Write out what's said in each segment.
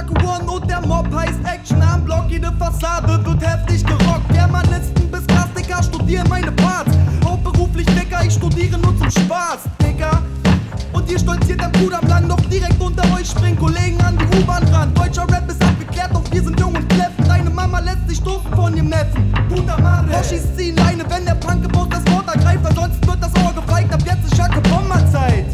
Marke One und der Mob heißt Action am Block. Jede Fassade wird heftig gerockt. Germanisten bis Klassiker studieren meine Parts. Hauptberuflich Dicker, ich studiere nur zum Spaß, Digga. Und ihr stolziert am Bruder am Land, doch direkt unter euch springen Kollegen an die U-Bahn ran. Deutscher Rap ist abgeklärt, doch wir sind jung und kläffen. Deine Mama lässt sich stoßen von ihrem Neffen. Guter Mann, Hoshis ziehen Leine, wenn der Punkgebot das Wort ergreift. Ansonsten wird das Ohr gefeigt, ab jetzt ist Schacke Bomberzeit.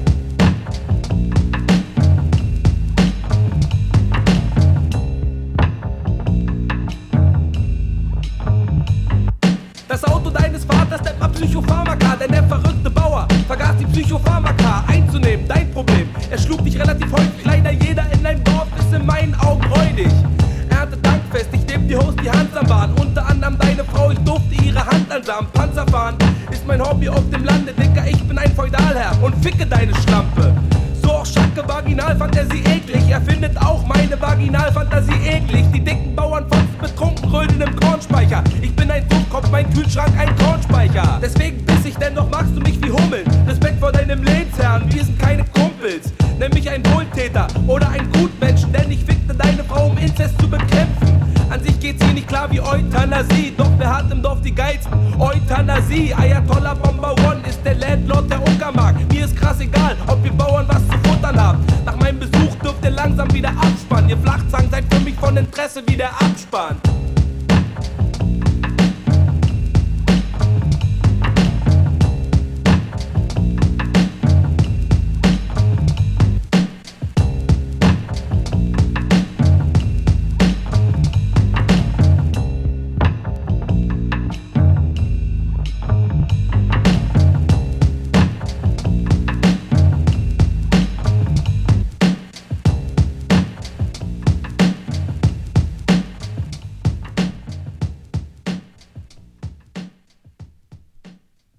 Das Auto deines Vaters nennt man Psychopharmaka, denn der verrückte Bauer vergaß die Psychopharmaka einzunehmen. Dein Problem, er schlug dich relativ häufig. Leider jeder in deinem Dorf ist in meinen Augen räudig. Er hatte Dankfest, ich nehm die Host die Hand am Bahn. Unter anderem deine Frau, ich durfte ihre Hand ansamen. Panzerfahren ist mein Hobby auf dem Lande, Dicker, ich bin ein Feudalherr und ficke deine Schlampe. So auch Schacke Vaginalfantasie eklig, er findet auch meine Vaginalfantasie eklig. Die dicken Bauern fotzen betrunken, rödeln im Kornspeicher. Ich bin ein Dummkopf, mein Kühlschrank ein Kornspeicher. Deswegen biss ich, denn doch magst du mich wie Hummeln. Respekt vor deinem Lehnsherrn, wir sind keine Kumpels. Nenn mich ein Wohltäter oder ein Gutmenschen, denn ich fickte deine Frau, um Inzest zu bekämpfen. An sich geht's hier nicht klar wie Euthanasie, doch wer hat im Dorf die geilsten? Euthanasie, Ayatollah Bomber One ist der Landlord der Uckermark. Mir ist krass egal, ob wir Bauern was zu futtern haben. Nach meinem Besuch dürft ihr langsam wieder abspannen. Ihr Flachzangen seid für mich von Interesse wie der Abspann.